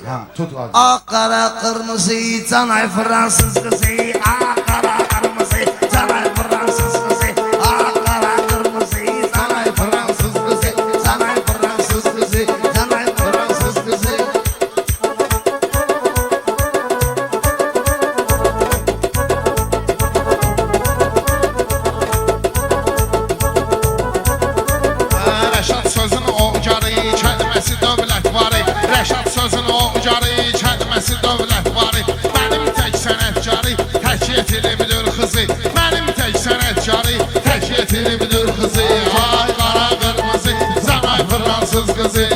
Ha, tut abi. Ah kara kırmızı canay Fransız kızı. Ah kara kırmızı canay Fransız kızı. Ah kara kırmızı canay Fransız kızı. Canay Fransız kızı. Canay Fransız kızı. Rəşad sözün o ucarı, kəlməsi dövlət varı. Rəşad sözün o ucarı, kəlməsi dövlət varı. Mənim tək sənətkarı, tək yetiribdir xızı. Mənim tək sənətkarı, tək yetiribdir xızı. Ay qara qırmızı, Canay Fransız qızı.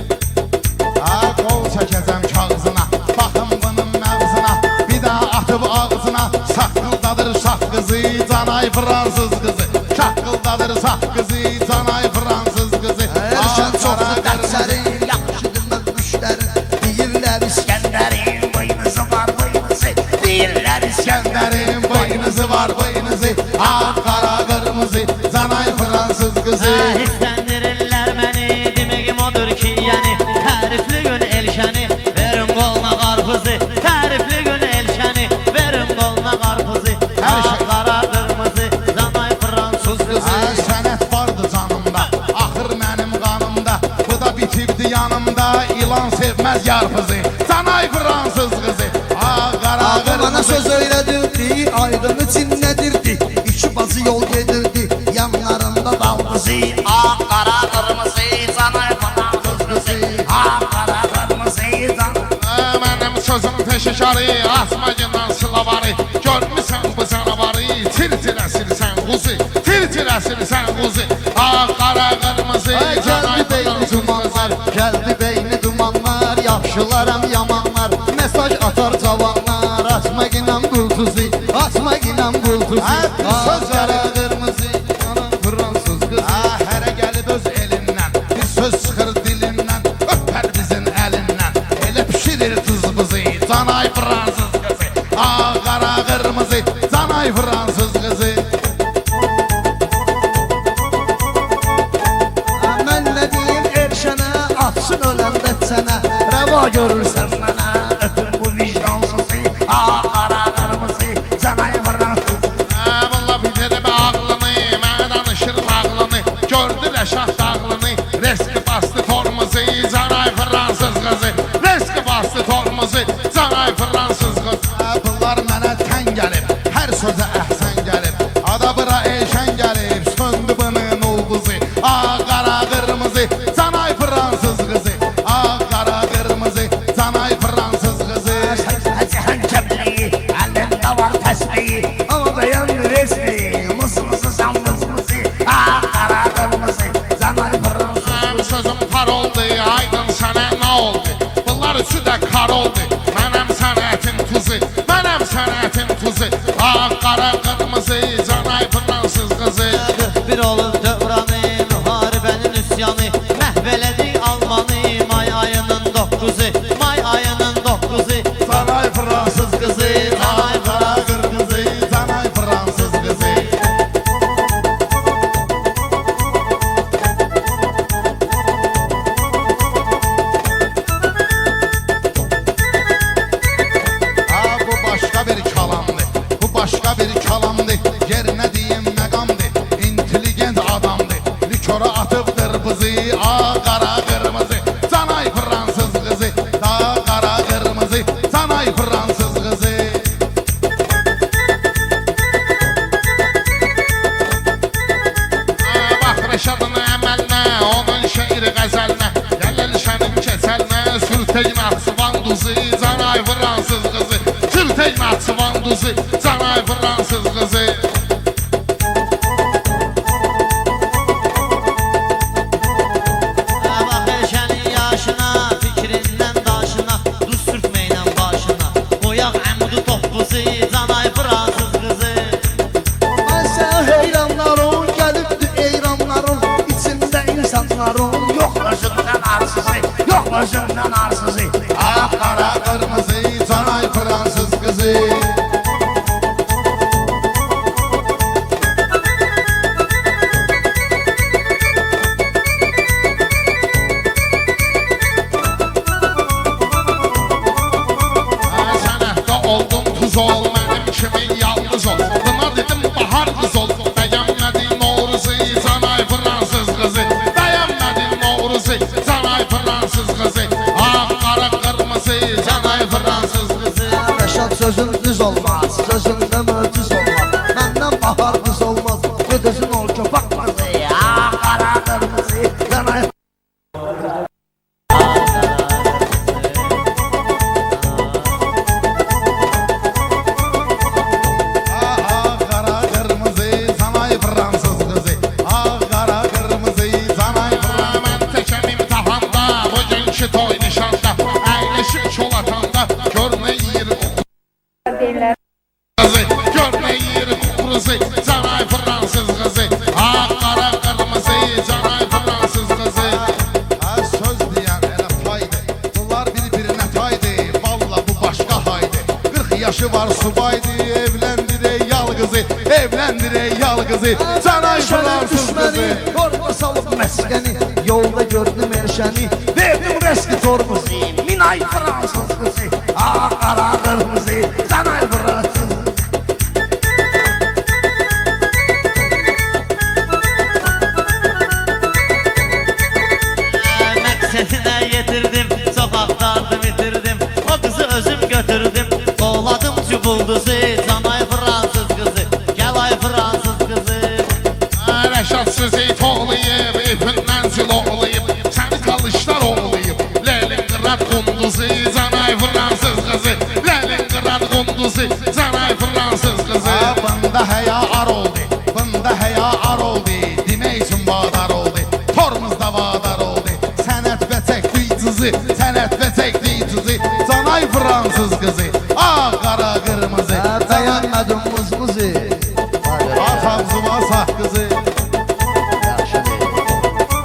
Ha, qol çəkəcəm kağızına, baxım bunun məvzına. Bir daha atıb ağzına, saqqıldadır şah qızı, Canay Fransız qızı. Şaqqıldadır şah qızı, Canay Fransız qızı. Erşan çoxlu dərsəri, yaxşıdır mövmüşləri. Deyirlər İskəndərin boynuzu var boynuzu. Deyirlər İskəndərin Səndərin boynuzu var boynuzu, ah qara qırmızı, Canay Fransız qızı. Hislendirirler beni, demegim odur ki yani. Tərifli gün elşəni, verin qoluna qarpızı. Tərifli gün elşəni, verin qoluna qarpızı. Ah qara qırmızı, Canay Fransız qızı. Ay, sənət vardı canımda, axır mənim qanımda. Bu da bitibdi yanımda, ilan sevməz yarpızı, Canay Fransız qızı. Ah qara Adı bana söz qırmızı. öyrədirdi, aydın içindədirdi. İki bacı yol gedirdi, yanlarında dalğızı. Ah qara qırmızı, Canay Fransız qızı. Ah qara qırmızı, Canay. Mənim sözüm peşəkarı, asmacından sılavarı. Görmüsən bu canavarı, tir-tir əsirsən quzu. Tir-tir əsirsən quzu. Ah qara qırmızı, Ay Canay gəldi beyni Fransız dumanlar, qızı. gəldi beyni dumanlar. Yaxşılaram yamanlar, mesaj atar cavanlar. Açmaq inan bultuzu, açmaq inan bultuzu. Ay, bir söz qara qırmızı, Canay Fransız qızı. Ah, hərə gəlib öz elindən, bir söz çıxır dilindən, öpər bizim əlindən. Elə pişirir tuzumuzu, Canay Fransız qızı. Ah, qara qırmızı, Canay Fransız qızı. Mən nə deyim Erşənə, atsın öləndə sənə. Rəva görürsən mənə, öpün bu vicdansızı. Ah qara qırmızı, Canay Fransız. Valla bitirib ağlını, mənə danışır ağlını. Gördü Rəşad dağlını, reski bastı tormuzu, Canay Fransız qızı. Reski bastı tormuzu, Canay Fransız qızı. Ah, bunlar mənə tən gəlib, hər sözə əhsən gəlib. Ada bura eşən gəlib, söndü bunun ulduzu. Ah, qara qırmızı, Canay Fransız qızı. Ah, qara qırmızı, Canay Fransız qızı. Həcəhən kəbliyi, əlində var təsbiyi. Ama beyan resmi, mısmısı sen mısmısı. Ah qara qırmızı, Canay Fransız. Mənim sözüm par oldu, aydın sənə nə oldu? Bunlar üçü də kar oldu, mənəm sənətin tuzu. Mənəm sənətin tuzu. Ah qara qırmızı, Canay Fransız qızı. Bir olub dövranı, müharibənin üsyanı. Məhv elədi Almanı, may ayının 9'u. May ayının 9'u. Canay Fransız qızı, ah, qara qırmızı, Canay Fransız qızı. Ha, bu başqa bir kalamdır, bu başqa bir kalamdır. Yerinə deyim məqamdır, intelligent adamdır. Likora atıbdır bızı, ah, qara qırmızı, Canay Fransız qızı. Ah, qara qırmızı, Canay Fransız qızı. Bax Rəşadın əməlinə, onun şeiri qəzəlinə. Gələn şənin keçəlinə, sürtək Naxçıvan duzu, Canay Fransız qızı. Sürtək Naxçıvan duzu, Canay Fransız qızı. Bax elşənin yaşına, fikrindən daşına. Duz sürtməklə başına. Qoyaq əmudu toppuzu, Canay Fransız qızı. Mən sənə heyranlarım, gəlibdi eyranlarım. İçində insanlarım, yox özümdən arsızı, yox özümdən arsızı. Ah, qara qırmızı, yaşı var subaydı. Evlendirey yal kızı, evlendirey yal kızı. Canay Fransız kızı. Torba salıp məskəni, yolda gördüm erşəni. Verdim reski tormuzu, Minay Fransız kızı. Ah qara qırmızı, Canay Fransız. Məqsədinə yetirdim, çox axtardım, itirdim. O qızı özüm götürdüm, qovladım çubulduzu. Canay Fransız qızı, gəl ay Fransız qızı. Rəşad sizi toğlayıb, ipindən ziloğlayıb, səni kalışlar oğlayıb. Leningrad kunduzu, Canay Fransız qızı. Leningrad kunduzu, Canay Fransız qızı. Bunda həya ar oldu, bunda həya ar oldu. Demək üçün vadar oldu, tormuzda vadar oldu. Sənət və təkliyici, sənət və təkliyici. Canay Fransız qızı, ağ qara qırmızı. Dayanmadım mızmızı. Atam zıva saq qızı.